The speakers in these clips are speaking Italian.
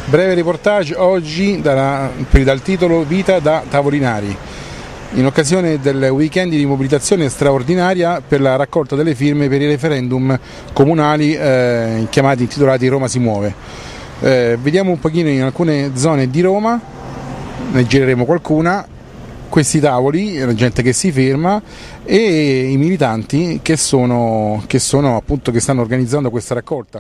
Breve reportage oggi dal titolo Vita da tavolinari, in occasione del weekend di mobilitazione straordinaria per la raccolta delle firme per i referendum comunali intitolati Roma si muove. Vediamo un pochino in alcune zone di Roma, ne gireremo qualcuna, questi tavoli, la gente che si ferma e i militanti che stanno organizzando questa raccolta.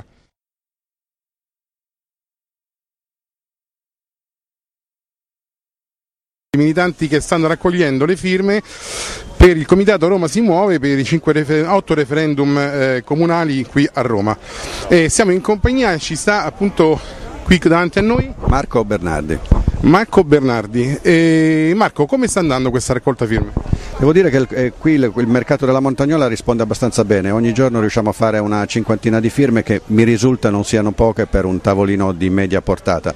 I militanti che stanno raccogliendo le firme per il comitato Roma si muove per i 8 referendum comunali qui a Roma. Siamo in compagnia, ci sta appunto qui davanti a noi Marco Bernardi. Marco, come sta andando questa raccolta firme? Devo dire che qui il mercato della Montagnola risponde abbastanza bene, ogni giorno riusciamo a fare una cinquantina di firme che mi risulta non siano poche per un tavolino di media portata.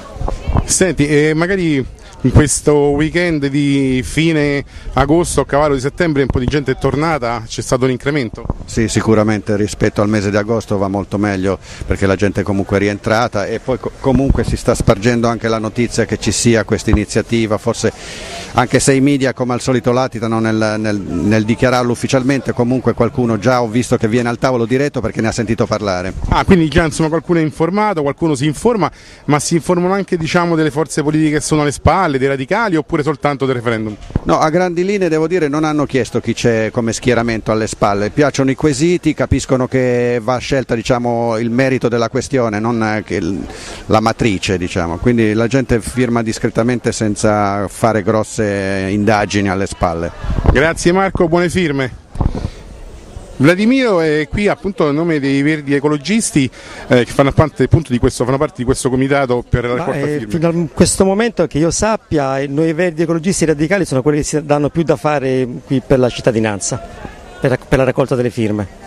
Senti, magari in questo weekend di fine agosto a cavallo di settembre un po' di gente è tornata, c'è stato un incremento? Sì, sicuramente rispetto al mese di agosto va molto meglio perché la gente comunque è rientrata e poi comunque si sta spargendo anche la notizia che ci sia questa iniziativa, forse anche se i media come al solito latitano nel dichiararlo ufficialmente, comunque qualcuno già ho visto che viene al tavolo diretto perché ne ha sentito parlare. Quindi già insomma qualcuno è informato, qualcuno si informa, ma si informano anche delle forze politiche che sono alle spalle, dei radicali oppure soltanto del referendum? No, a grandi linee devo dire non hanno chiesto chi c'è come schieramento alle spalle, piacciono i quesiti, capiscono che va scelta il merito della questione, non la matrice quindi la gente firma discretamente senza fare grosse indagini alle spalle. Grazie Marco, buone firme. Vladimiro è qui appunto a nome dei Verdi Ecologisti che fanno parte di questo comitato per la raccolta firme. Fino a questo momento che io sappia noi Verdi Ecologisti radicali sono quelli che si danno più da fare qui per la cittadinanza, per la raccolta delle firme.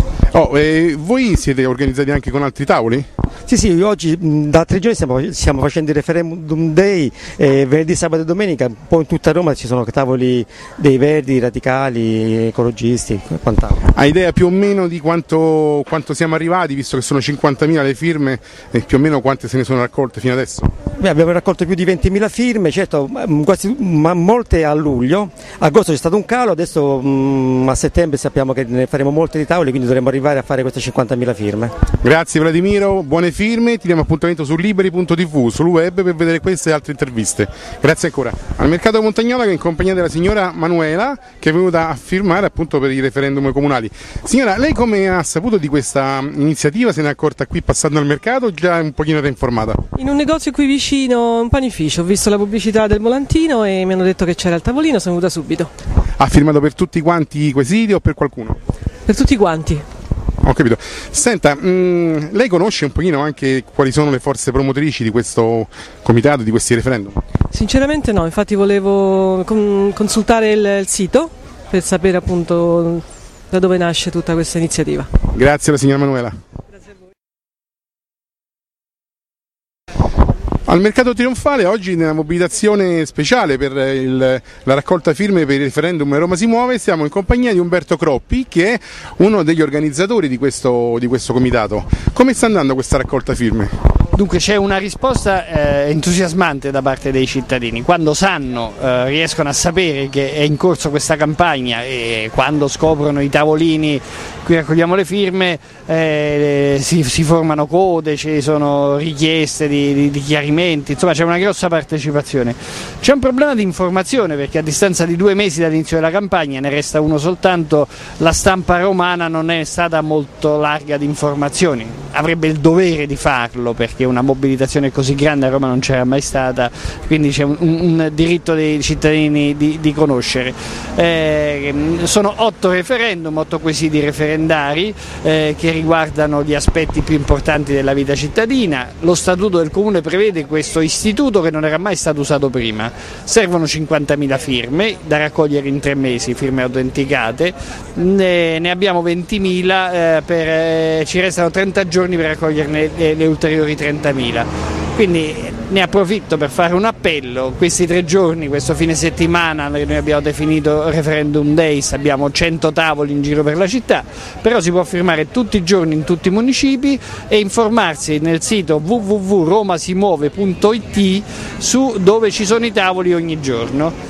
Voi siete organizzati anche con altri tavoli? Sì, oggi da 3 giorni stiamo facendo il referendum day, venerdì, sabato e domenica, un po' in tutta Roma ci sono tavoli dei Verdi, radicali, ecologisti e quant'altro. Hai idea più o meno di quanto siamo arrivati, visto che sono 50.000 le firme, e più o meno quante se ne sono raccolte fino adesso? Abbiamo raccolto più di 20.000 firme, certo, molte a luglio, agosto c'è stato un calo, adesso a settembre sappiamo che ne faremo molte di tavoli, quindi dovremo arrivare a fare queste 50.000 firme. Grazie Vladimiro, buone firme, ti diamo appuntamento su liberi.tv, sul web per vedere queste e altre interviste. Grazie ancora. Al mercato Montagnola in compagnia della signora Manuela che è venuta a firmare appunto per i referendum comunali. Signora, lei come ha saputo di questa iniziativa? Se ne è accorta qui passando al mercato o già un pochino era informata? In un negozio qui vicino, un panificio, ho visto la pubblicità del volantino e mi hanno detto che c'era il tavolino, sono venuta subito. Ha firmato per tutti quanti i quesiti o per qualcuno? Per tutti quanti. Ho capito. Senta, lei conosce un pochino anche quali sono le forze promotrici di questo comitato, di questi referendum? Sinceramente no, infatti volevo consultare il sito per sapere appunto da dove nasce tutta questa iniziativa. Grazie alla signora Manuela. Grazie a voi. Al mercato trionfale oggi nella mobilitazione speciale per la raccolta firme per il referendum Roma si muove siamo in compagnia di Umberto Croppi che è uno degli organizzatori di questo comitato. Come sta andando questa raccolta firme? Dunque c'è una risposta entusiasmante da parte dei cittadini, quando riescono a sapere che è in corso questa campagna e quando scoprono i tavolini, qui raccogliamo le firme, si formano code, ci sono richieste di chiarimenti, insomma c'è una grossa partecipazione. C'è un problema di informazione perché a distanza di 2 mesi dall'inizio della campagna, ne resta uno soltanto, la stampa romana non è stata molto larga di informazioni, avrebbe il dovere di farlo perché una mobilitazione così grande a Roma non c'era mai stata, quindi c'è un diritto dei cittadini di conoscere. Sono 8 referendum, 8 quesiti referendari che riguardano gli aspetti più importanti della vita cittadina. Lo statuto del comune prevede questo istituto che non era mai stato usato prima. Servono 50.000 firme da raccogliere in 3 mesi, firme autenticate, ne abbiamo 20.000, ci restano 30 giorni per raccoglierne le ulteriori 30.000. Quindi Ne approfitto per fare un appello: questi 3 giorni, questo fine settimana che noi abbiamo definito Referendum Days, abbiamo 100 tavoli in giro per la città, però si può firmare tutti i giorni in tutti i municipi e informarsi nel sito www.romasimuove.it su dove ci sono i tavoli ogni giorno.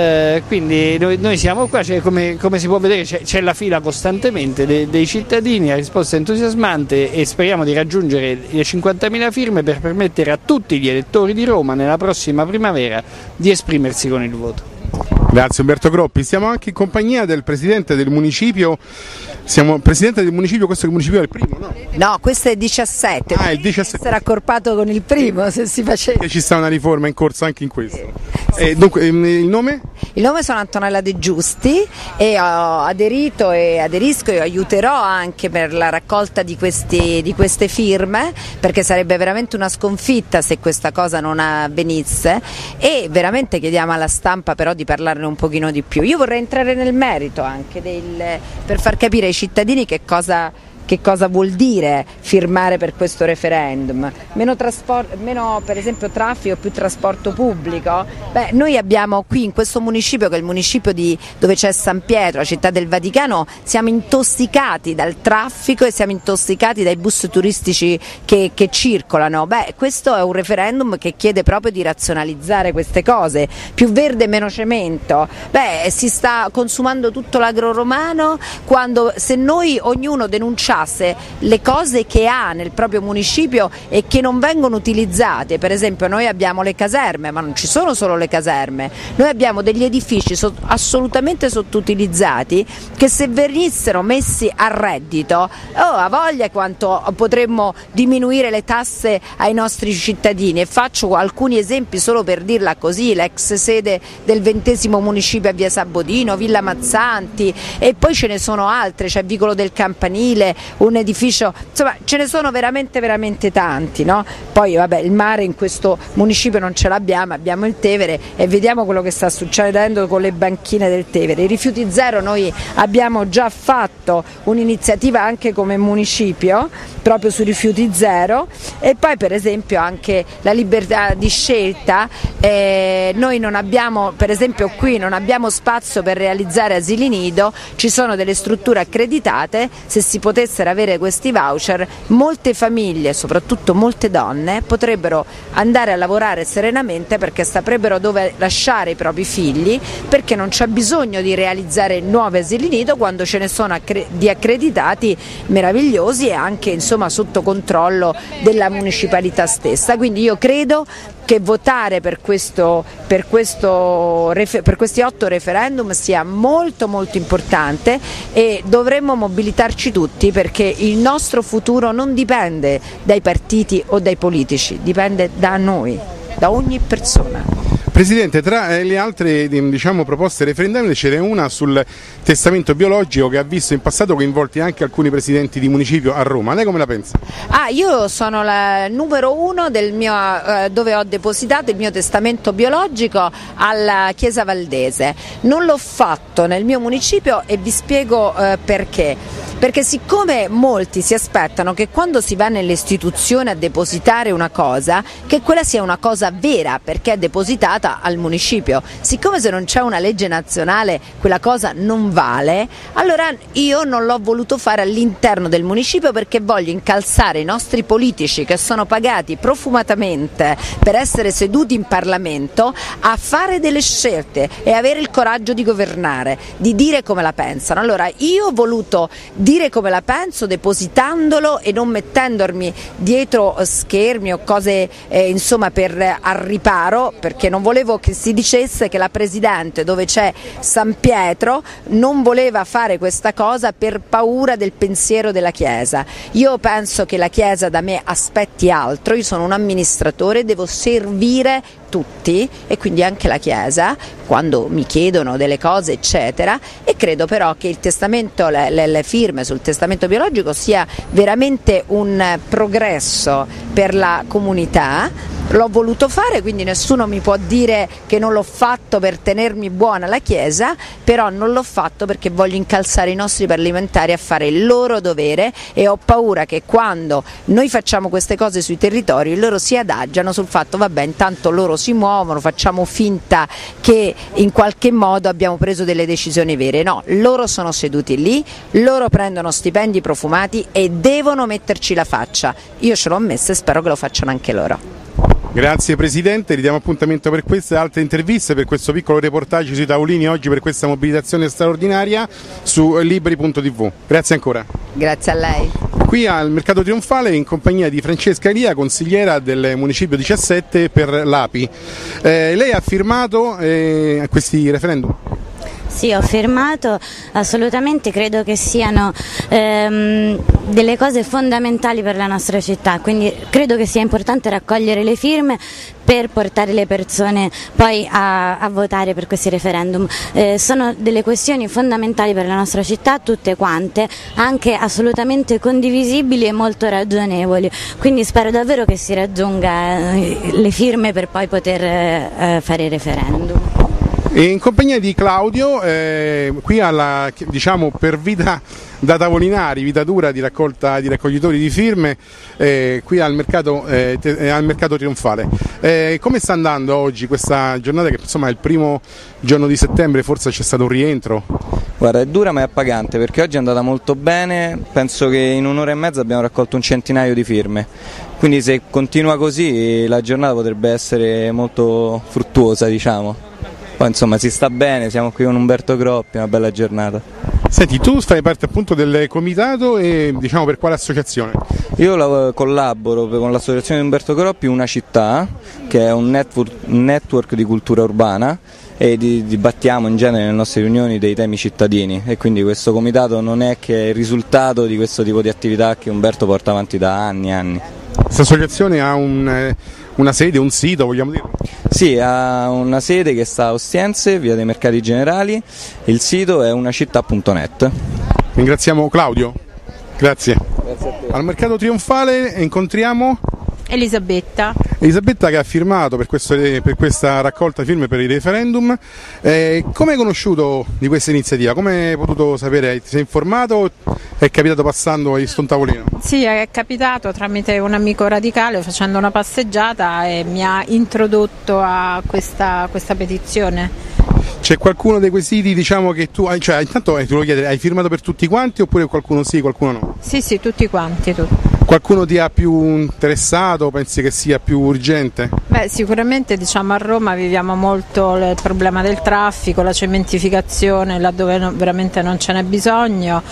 Quindi noi siamo qua, come si può vedere c'è la fila costantemente dei cittadini, la risposta è entusiasmante e speriamo di raggiungere le 50.000 firme per permettere a tutti gli elettori di Roma nella prossima primavera di esprimersi con il voto. Grazie Umberto Groppi, siamo anche in compagnia del presidente del municipio. Presidente del municipio, questo municipio è il primo, no? No, questo è il 17. Il 17. Essere accorpato con il primo, se si faceva. Che ci sta una riforma in corso anche in questo. Dunque, il nome? Il nome sono Antonella De Giusti e ho aderito e aderisco e aiuterò anche per la raccolta di queste firme, perché sarebbe veramente una sconfitta se questa cosa non avvenisse, e veramente chiediamo alla stampa però di parlarne un pochino di più. Io vorrei entrare nel merito anche per far capire ai cittadini che cosa vuol dire firmare per questo referendum. Meno per esempio traffico, più trasporto pubblico. Noi abbiamo qui in questo municipio, che è il municipio dove c'è San Pietro, la città del Vaticano, siamo intossicati dal traffico e siamo intossicati dai bus turistici che circolano. Questo è un referendum che chiede proprio di razionalizzare queste cose. Più verde, meno cemento. Si sta consumando tutto l'agro romano, quando se noi ognuno denunciasse le cose che ha nel proprio municipio e che non vengono utilizzate. Per esempio noi abbiamo le caserme, ma non ci sono solo le caserme, noi abbiamo degli edifici assolutamente sottoutilizzati che se venissero messi a reddito, a voglia quanto potremmo diminuire le tasse ai nostri cittadini. E faccio alcuni esempi solo per dirla così: l'ex sede del 20° municipio a Via Sabodino, Villa Mazzanti, e poi ce ne sono altre, c'è Vicolo del Campanile, un edificio, insomma ce ne sono veramente tanti, no? Poi il mare in questo municipio non ce l'abbiamo, abbiamo il Tevere e vediamo quello che sta succedendo con le banchine del Tevere. I rifiuti zero, noi abbiamo già fatto un'iniziativa anche come municipio proprio sui rifiuti zero, e poi per esempio anche la libertà di scelta. Noi non abbiamo, per esempio qui non abbiamo spazio per realizzare asili nido, ci sono delle strutture accreditate. Se si potessero avere questi voucher, molte famiglie, soprattutto molte donne, potrebbero andare a lavorare serenamente perché saprebbero dove lasciare i propri figli, perché non c'è bisogno di realizzare nuovi asili nido quando ce ne sono di accreditati meravigliosi e anche sotto controllo della municipalità stessa. Quindi io credo che votare per questi 8 referendum sia molto importante, e dovremmo mobilitarci tutti, perché il nostro futuro non dipende dai partiti o dai politici, dipende da noi, da ogni persona. Presidente, tra le altre proposte referendarie c'era una sul testamento biologico che ha visto in passato coinvolti anche alcuni presidenti di municipio a Roma. Lei come la pensa? Io sono la numero 1 dove ho depositato il mio testamento biologico alla Chiesa Valdese. Non l'ho fatto nel mio municipio e vi spiego perché. Perché siccome molti si aspettano che quando si va nelle istituzioni a depositare una cosa, che quella sia una cosa vera perché è depositata al municipio, siccome se non c'è una legge nazionale quella cosa non vale, allora io non l'ho voluto fare all'interno del municipio, perché voglio incalzare i nostri politici che sono pagati profumatamente per essere seduti in Parlamento a fare delle scelte e avere il coraggio di governare, di dire come la pensano. Allora io ho voluto dire come la penso depositandolo e non mettendomi dietro schermi o cose per al riparo, perché non volevo che si dicesse che la Presidente, dove c'è San Pietro, non voleva fare questa cosa per paura del pensiero della Chiesa. Io penso che la Chiesa da me aspetti altro, io sono un amministratore, devo servire tutti e quindi anche la Chiesa quando mi chiedono delle cose eccetera, e credo però che il testamento, le firme sul testamento biologico sia veramente un progresso per la comunità. l'ho voluto fare, quindi nessuno mi può dire che non l'ho fatto per tenermi buona la Chiesa, però non l'ho fatto perché voglio incalzare i nostri parlamentari a fare il loro dovere, e ho paura che quando noi facciamo queste cose sui territori loro si adagiano sul fatto vabbè, intanto loro si muovono, facciamo finta che in qualche modo abbiamo preso delle decisioni vere. No, loro sono seduti lì, loro prendono stipendi profumati e devono metterci la faccia. Io ce l'ho messa e spero che lo facciano anche loro. Grazie Presidente, ridiamo appuntamento per queste e altre interviste, per questo piccolo reportage sui tavolini oggi, per questa mobilitazione straordinaria su liberi.tv. Grazie ancora. Grazie a lei. Qui al Mercato Trionfale in compagnia di Francesca Elia, consigliera del Municipio 17 per l'API. Lei ha firmato questi referendum? Sì, ho firmato, assolutamente credo che siano delle cose fondamentali per la nostra città, quindi credo che sia importante raccogliere le firme per portare le persone poi a votare per questi referendum. Sono delle questioni fondamentali per la nostra città, tutte quante, anche assolutamente condivisibili e molto ragionevoli, quindi spero davvero che si raggiunga le firme per poi poter fare il referendum. E in compagnia di Claudio, qui alla, diciamo, per vita da tavolinari, vita dura di raccolta di raccoglitori di firme, qui al mercato Trionfale. Come sta andando oggi questa giornata, che insomma è il primo giorno di settembre, forse c'è stato un rientro? Guarda, è dura ma è appagante, perché oggi è andata molto bene, penso che in un'ora e mezza abbiamo raccolto un centinaio di firme, quindi se continua così la giornata potrebbe essere molto fruttuosa, diciamo. Poi insomma si sta bene, siamo qui con Umberto Groppi, una bella giornata. Senti, tu fai parte appunto del comitato e diciamo per quale associazione? Io collaboro con l'associazione di Umberto Groppi, Una Città, che è un network di cultura urbana, e dibattiamo in genere nelle nostre riunioni dei temi cittadini, e quindi questo comitato non è che il risultato di questo tipo di attività che Umberto porta avanti da anni e anni. Questa associazione ha una sede, un sito, vogliamo dire? Sì, ha una sede che sta a Ostiense, via dei Mercati Generali, il sito è unacittà.net. Ringraziamo Claudio, grazie. Grazie a te. Al Mercato Trionfale incontriamo Elisabetta che ha firmato per questa raccolta firme per il referendum. Come hai conosciuto di questa iniziativa? Come hai potuto sapere? Ti sei informato? È capitato passando su un tavolino? Sì, è capitato tramite un amico radicale facendo una passeggiata e mi ha introdotto a questa petizione. C'è qualcuno dei quesiti, diciamo, che tu hai, cioè intanto ti volevo chiedere, hai firmato per tutti quanti oppure qualcuno sì, qualcuno no? Sì, tutti quanti, tutti. Qualcuno ti ha più interessato? Pensi che sia più urgente? Beh, sicuramente diciamo a Roma viviamo molto il problema del traffico, la cementificazione laddove veramente non ce n'è bisogno,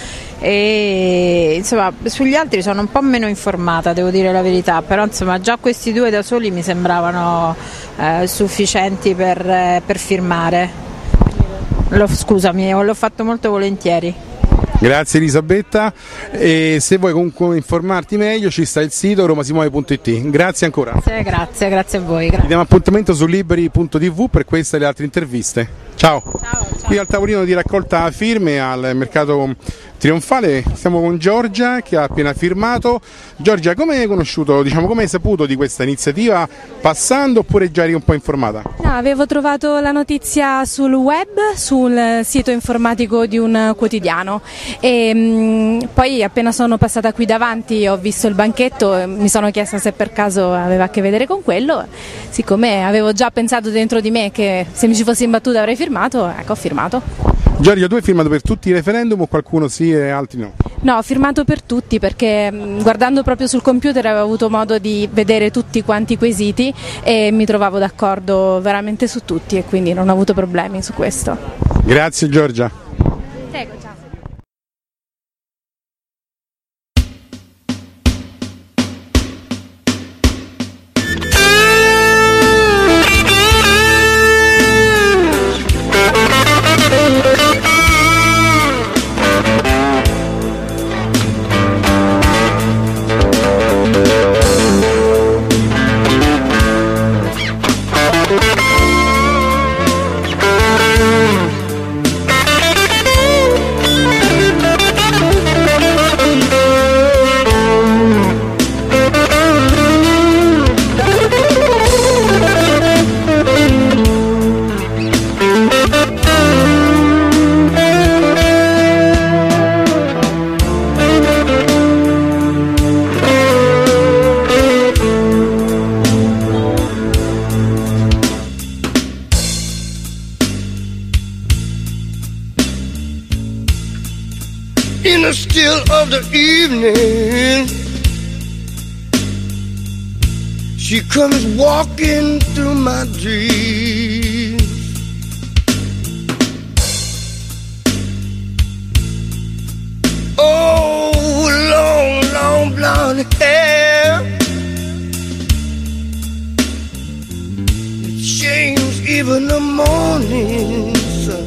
e insomma sugli altri sono un po' meno informata, devo dire la verità, però insomma già questi due da soli mi sembravano sufficienti per firmare. Scusami, l'ho fatto molto volentieri. Grazie Elisabetta, e se vuoi comunque informarti meglio ci sta il sito romasimuove.it. Grazie ancora. Grazie a voi. Grazie. Diamo appuntamento su liberi.tv per queste e le altre interviste. Ciao. Qui al tavolino di raccolta firme al Mercato Trionfale siamo con Giorgia che ha appena firmato. Giorgia, come hai conosciuto, diciamo, come hai saputo di questa iniziativa, passando oppure già eri un po' informata? No, avevo trovato la notizia sul web, sul sito informatico di un quotidiano, e poi appena sono passata qui davanti ho visto il banchetto e mi sono chiesta se per caso aveva a che vedere con quello. Siccome avevo già pensato dentro di me che se mi ci fossi imbattuta avrei firmato, ecco, ho firmato. Giorgia, tu hai firmato per tutti i referendum o qualcuno sì e altri no? No, ho firmato per tutti perché guardando proprio sul computer avevo avuto modo di vedere tutti quanti i quesiti e mi trovavo d'accordo veramente su tutti, e quindi non ho avuto problemi su questo. Grazie Giorgia. Prego, ciao. of the evening, she comes walking through my dreams. Oh, long, long blonde hair, it changes even the morning sun.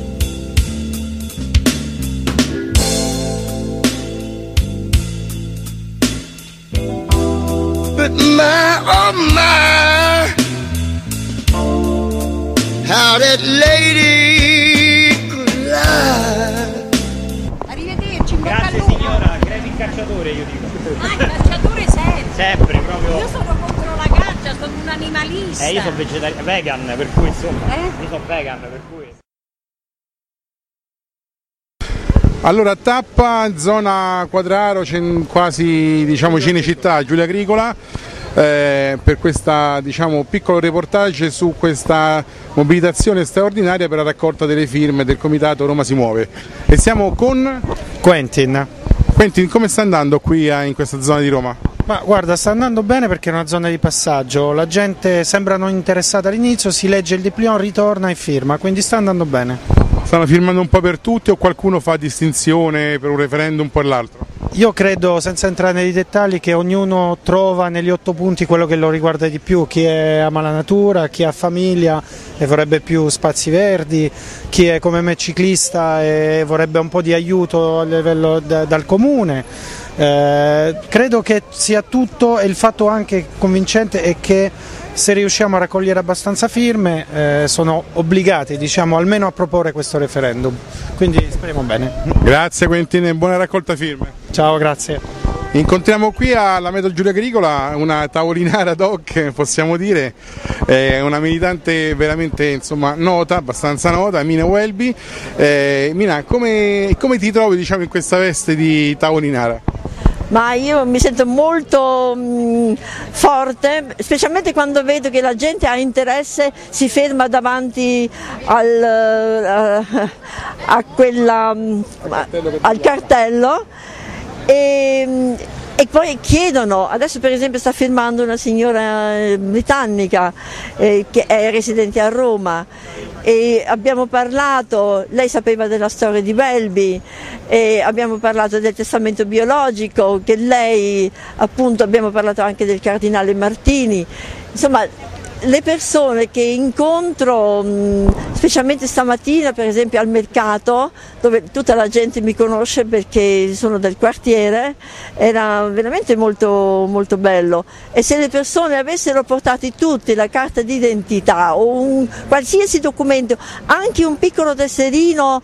But my, oh my, how that lady could lie. Arrivederci, Grazie signora, credi il cacciatore io dico. Ah, il cacciatore sempre. Sempre, proprio. Io sono contro la caccia, sono un animalista. Io sono vegan, per cui insomma. Io sono vegan, per cui. Allora, tappa, zona Quadraro, quasi diciamo Cinecittà, Giulia Agricola, per questa diciamo piccolo reportage su questa mobilitazione straordinaria per la raccolta delle firme del comitato Roma si muove. E siamo con Quentin. Quentin, come sta andando qui in questa zona di Roma? Ma guarda, sta andando bene perché è una zona di passaggio, la gente sembra non interessata all'inizio, si legge il dépliant, ritorna e firma, quindi sta andando bene. Stanno firmando un po' per tutti o qualcuno fa distinzione per un referendum per l'altro? Io credo, senza entrare nei dettagli, che ognuno trova negli 8 punti quello che lo riguarda di più, chi ama la natura, chi ha famiglia e vorrebbe più spazi verdi, chi è come me ciclista e vorrebbe un po' di aiuto a livello dal comune. Credo che sia tutto, e il fatto anche convincente è che se riusciamo a raccogliere abbastanza firme sono obbligati, diciamo, almeno a proporre questo referendum, quindi speriamo bene. Grazie Quentin e buona raccolta firme. Ciao, grazie. Incontriamo qui alla Metro Giulia Agricola una tavolinara ad hoc, possiamo dire, una militante veramente insomma nota, abbastanza nota, Mina Welby. Mina, come ti trovi diciamo in questa veste di tavolinara? Ma io mi sento molto forte, specialmente quando vedo che la gente ha interesse, si ferma davanti al cartello e poi chiedono. Adesso per esempio sta firmando una signora britannica che è residente a Roma e abbiamo parlato, lei sapeva della storia di Welby e abbiamo parlato del testamento biologico, che lei appunto, abbiamo parlato anche del cardinale Martini, insomma le persone che incontro, specialmente stamattina per esempio al mercato, dove tutta la gente mi conosce perché sono del quartiere, era veramente molto, molto bello. E se le persone avessero portati tutti la carta d'identità o un qualsiasi documento, anche un piccolo tesserino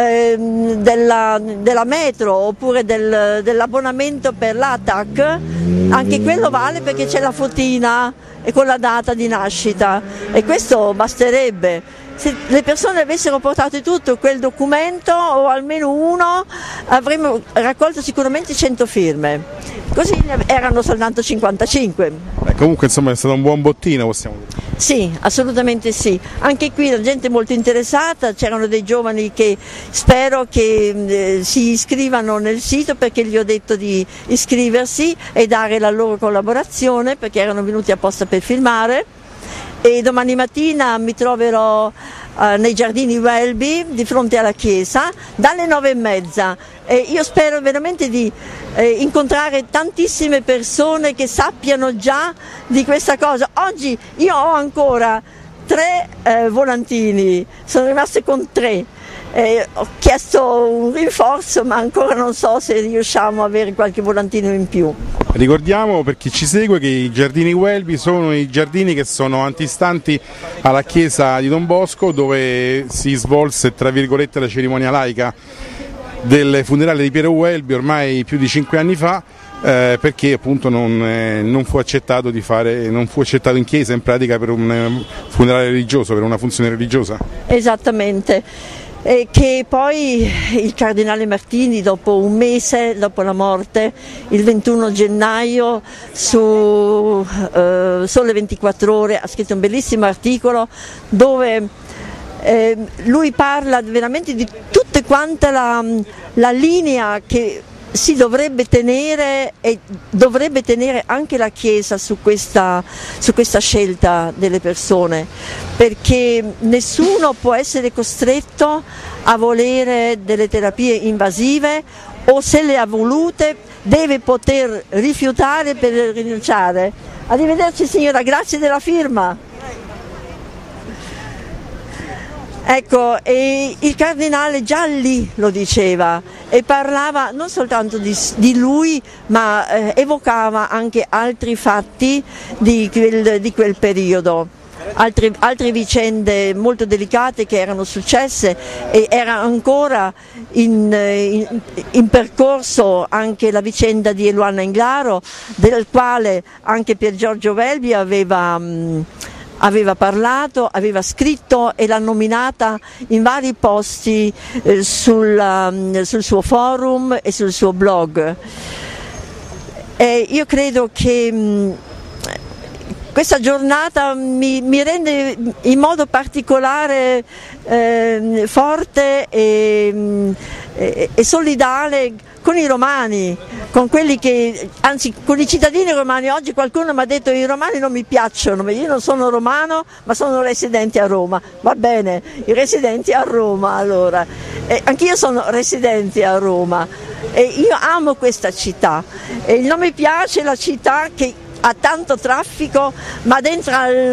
della metro oppure dell'abbonamento per l'ATAC, anche quello vale perché c'è la fotina e con la data di nascita e questo basterebbe. Se le persone avessero portato tutto quel documento o almeno uno, avremmo raccolto sicuramente 100 firme, così ne erano soltanto 55. Comunque insomma è stato un buon bottino, possiamo dire. Sì, assolutamente sì, anche qui la gente è molto interessata, c'erano dei giovani che spero che si iscrivano nel sito, perché gli ho detto di iscriversi e dare la loro collaborazione perché erano venuti apposta per filmare. E domani mattina mi troverò nei giardini Welby di fronte alla chiesa dalle 9:30 e io spero veramente di incontrare tantissime persone che sappiano già di questa cosa. Oggi io ho ancora 3 volantini, sono rimaste con 3. Ho chiesto un rinforzo ma ancora non so se riusciamo a avere qualche volantino in più. Ricordiamo per chi ci segue che i giardini Welby sono i giardini che sono antistanti alla chiesa di Don Bosco, dove si svolse tra virgolette la cerimonia laica del funerale di Piero Welby ormai più di 5 anni fa, perché appunto non fu accettato in chiesa in pratica per un funerale religioso, per una funzione religiosa. Esattamente. E che poi il cardinale Martini, dopo un mese dopo la morte, il 21 gennaio su Sole 24 Ore ha scritto un bellissimo articolo dove lui parla veramente di tutta quanta la linea che si dovrebbe tenere, e dovrebbe tenere anche la Chiesa su questa scelta delle persone, perché nessuno può essere costretto a volere delle terapie invasive, o se le ha volute deve poter rifiutare per rinunciare. Arrivederci signora, grazie della firma. Ecco, e il cardinale già lì lo diceva e parlava non soltanto di lui, ma evocava anche altri fatti di quel periodo, altre vicende molto delicate che erano successe, e era ancora in percorso anche la vicenda di Eluana Englaro, del quale anche Pier Giorgio Welby aveva parlato, aveva scritto e l'ha nominata in vari posti sul suo forum e sul suo blog. E io credo che questa giornata mi rende in modo particolare forte e solidale con i romani, con quelli che, anzi con i cittadini romani. Oggi qualcuno mi ha detto i romani non mi piacciono, ma io non sono romano, ma sono residente a Roma. Va bene, i residenti a Roma allora. Anch'io sono residente a Roma e io amo questa città e non mi piace la città che ha tanto traffico, ma dentro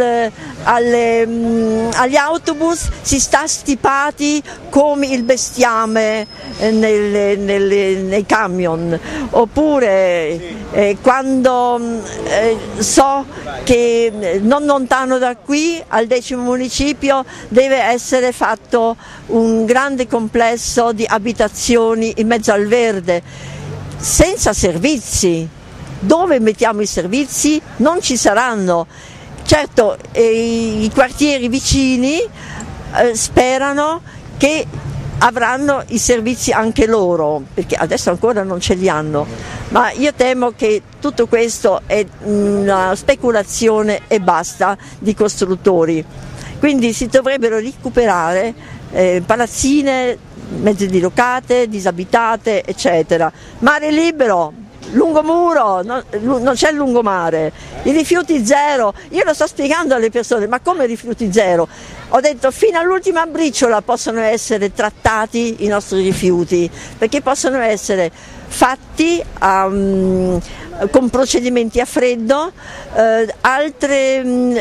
agli autobus si sta stipati come il bestiame nei camion, oppure quando so che non lontano da qui, al 10° municipio, deve essere fatto un grande complesso di abitazioni in mezzo al verde, senza servizi. Dove mettiamo i servizi? Non ci saranno. Certo, i quartieri vicini sperano che avranno i servizi anche loro, perché adesso ancora non ce li hanno, ma io temo che tutto questo è una speculazione e basta di costruttori. Quindi si dovrebbero recuperare palazzine mezze dilocate, disabitate, eccetera. Mare libero, lungomuro, non c'è il lungomare, i rifiuti zero. Io lo sto spiegando alle persone, ma come rifiuti zero? Ho detto fino all'ultima briciola possono essere trattati i nostri rifiuti, perché possono essere fatti con procedimenti a freddo, altre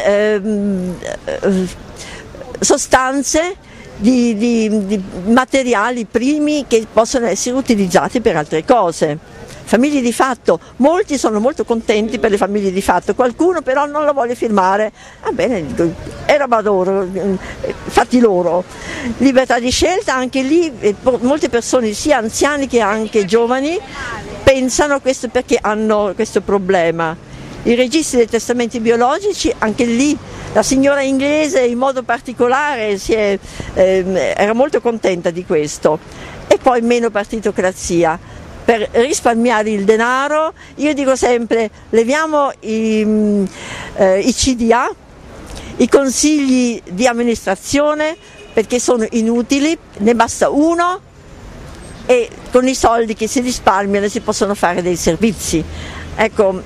sostanze di materiali primi che possono essere utilizzati per altre cose. Famiglie di fatto, molti sono molto contenti per le famiglie di fatto, qualcuno però non lo vuole firmare. Va bene, è roba loro, fatti loro. Libertà di scelta, anche lì molte persone, sia anziani che anche giovani, pensano questo perché hanno questo problema. I registri dei testamenti biologici, anche lì la signora inglese in modo particolare era molto contenta di questo. E poi meno partitocrazia. Per risparmiare il denaro, io dico sempre, leviamo i CDA, i consigli di amministrazione, perché sono inutili, ne basta uno e con i soldi che si risparmiano si possono fare dei servizi. Ecco,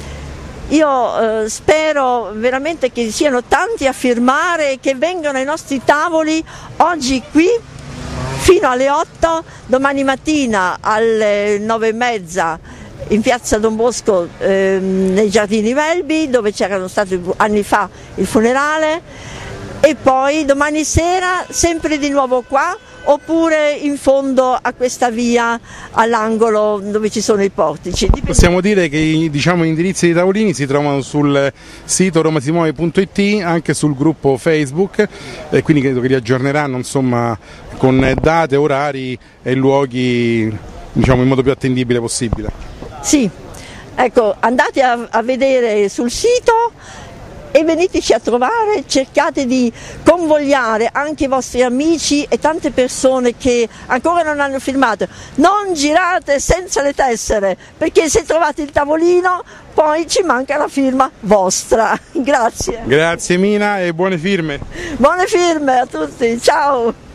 io spero veramente che siano tanti a firmare e che vengano ai nostri tavoli oggi qui fino alle 8, domani mattina alle 9:30 in piazza Don Bosco nei giardini Welby, dove c'erano stati anni fa il funerale, e poi domani sera sempre di nuovo qua, oppure in fondo a questa via all'angolo dove ci sono i portici. Possiamo dire che gli indirizzi dei tavolini si trovano sul sito romasimoe.it, anche sul gruppo Facebook, e quindi credo che li aggiorneranno, insomma, con date, orari e luoghi, in modo più attendibile possibile. Sì, ecco, andate a vedere sul sito e veniteci a trovare, cercate di convogliare anche i vostri amici e tante persone che ancora non hanno firmato. Non girate senza le tessere, perché se trovate il tavolino poi ci manca la firma vostra. Grazie. Grazie Mina e buone firme. Buone firme a tutti, ciao.